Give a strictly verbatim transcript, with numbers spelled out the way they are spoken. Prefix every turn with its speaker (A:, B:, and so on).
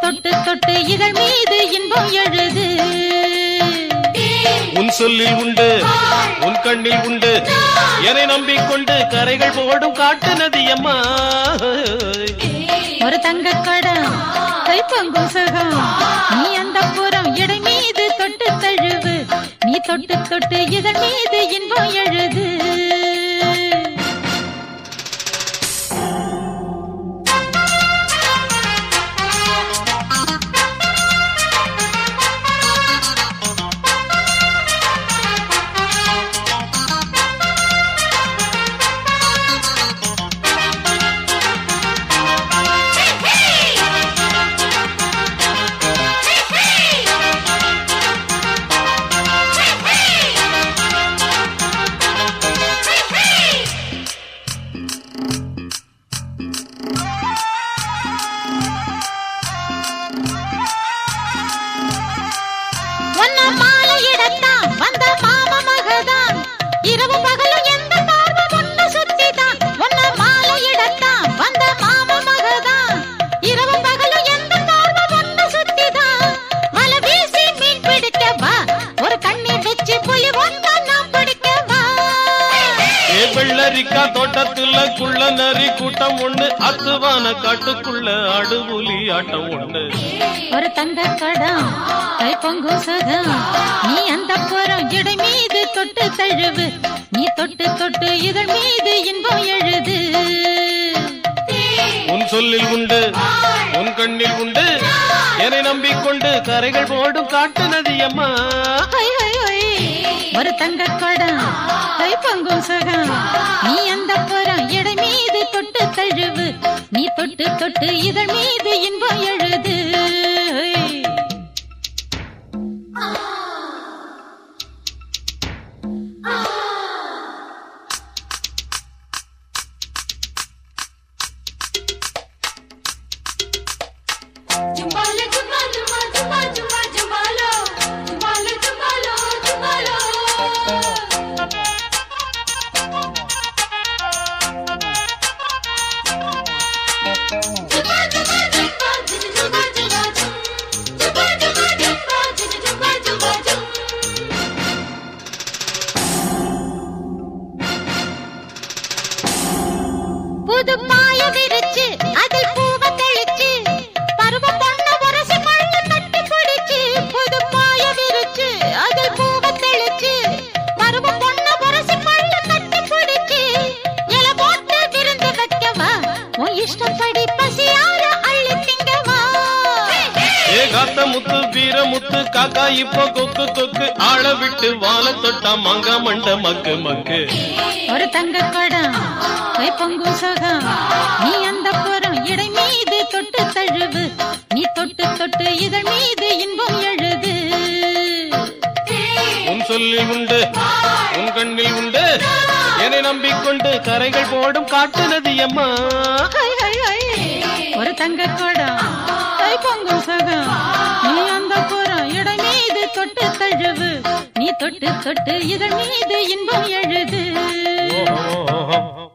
A: தொட்டு தொட்டு இதழ் மீது இன்பம் எழுது.
B: உன் சொல்லில் உண்டு உன் கண்ணில் உண்டு என்னை நம்பிக்கொண்டு கரைகள் போடும் காட்டு நதி அம்மா.
A: ஒரு தங்க கடம் கைப்பொங்கும் சுகம் நீ அந்த புறம் இடை மீது தொட்டு தழுவு. நீ தொட்டு தொட்டு இதழ் மீது இன்பம் எழுது.
B: வெள்ளரிக்கா தோட்டத்துல குள்ள நரி கூட்டம் ஒண்ணு அத்துவான காட்டுக்குள்ள அடுபுலி ஆட்டம் ஒண்ணு.
A: ஒரு தங்க கடம் கைப்பொங்கும் சுகம் நீ அந்த புறம் இடை மீது தொட்டு தழுவு. நீ தொட்டு தொட்டு இதழ் மீது இன்பம் எழுது.
B: உன் சொல்லில் உண்டு உன் கண்ணில் உண்டு என்னை நம்பிக்கொண்டு கரைகள் போடும் காட்டு நதி அம்மா.
A: ஒரு தங்க கடம் கைப்பொங்கும் சுகம் நீ அந்த புறம் இடை மீது தொட்டு தழுவு. நீ தொட்டு தொட்டு இதழ் மீது இன்பம் எழுது. புது பாய விரிச்சு அதில் பூவ தெளிச்சு பருவ பொண்ண உரசி பள்ள தட்டி பிடிச்சு. புது பாய விரிச்சு அதில் பூவ தெளிச்சு பருவ பொண்ண உரசி பள்ள தட்டி பிடிச்சு. இல போட்டு விருந்து வைக்கவா உன் இஷ்டப்படி பசியார அள்ளி திங்கவா.
B: ஏ காத்த முத்து வீர முத்து காக்கா இப்போ கொக்கு கொக்கு ஆள விட்டு வாழ தொட்டா மங்க மண்ட மக்கு மக்கு.
A: ஒரு தங்க கடம் கைப்பொங்கும் சுகம் நீ அந்த புறம் இடை மீது தொட்டு தழுவு. நீ தொட்டு தொட்டு இதழ் மீது இன்பம் எழுது.
B: உன் சொல்லில் உண்டு உன் கண்ணில் உண்டு என்னை நம்பிக்கொண்டு கரைகள் போடும் காட்டு நதி அம்மா.
A: ஒரு தங்க கடம் கைப்பொங்கும் சுகம் நீ அந்த புறம் இடை மீது தொட்டு தழுவு. நீ தொட்டு தொட்டு இதழ் மீது இன்பம் எழுது.